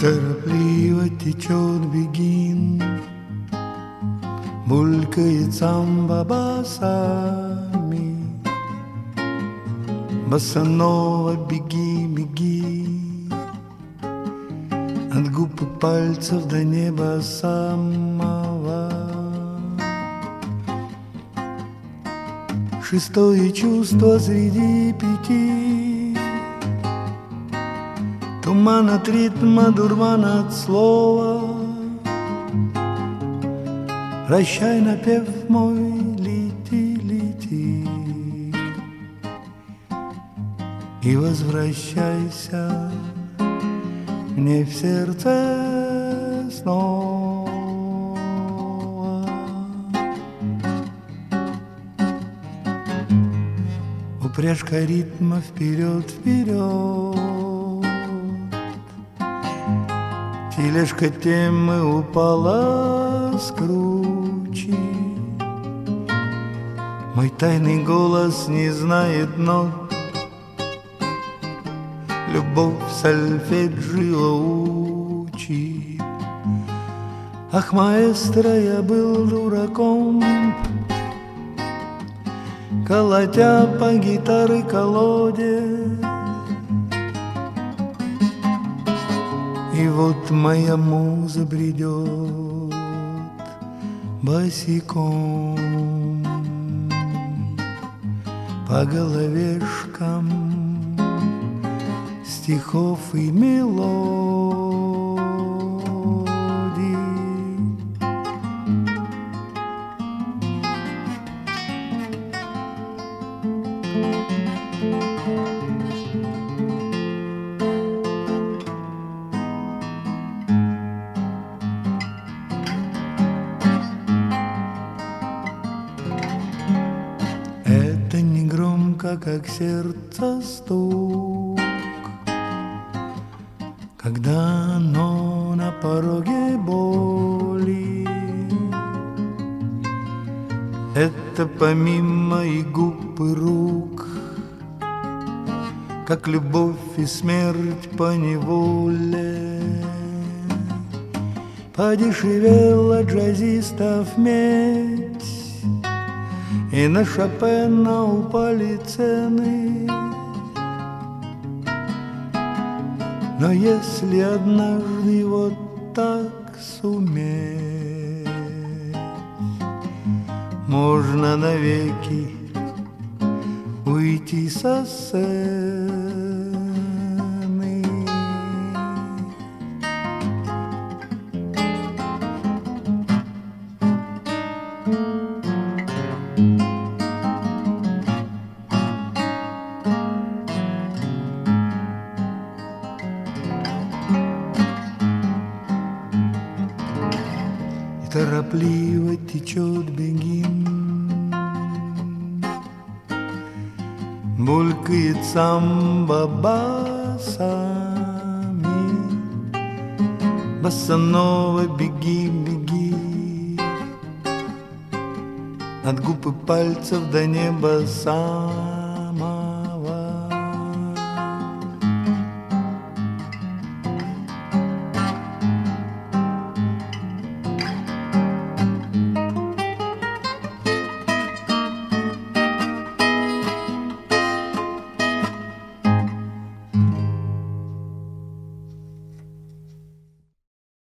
Торопливо течет бегин, булькает самба басами. Босанова беги, беги, от губ и пальцев до неба самого. Шестое чувство среди пяти, туман от ритма, дурман от слова. Прощай, напев мой, лети, лети, и возвращайся мне в сердце снова. Упряжка ритма вперед, вперед, тележка темы упала с кручи. Мой тайный голос не знает нот, любовь сольфеджио учит. Ах, маэстро, я был дураком, колотя по гитары колоде. И вот моя муза бредет босиком по головешкам стихов и мелодий. Это не громко, как сердце стук, когда оно на пороге боли. Это помимо и губ, и рук, как любовь и смерть по неволе. Подешевела джазистов медь, и на Шопена упали цены. Но если однажды вот так суметь, можно навеки уйти со сцены. Торопливо течет бегин, булькает самба басами. Босанова беги, беги, от губ и пальцев до неба сам.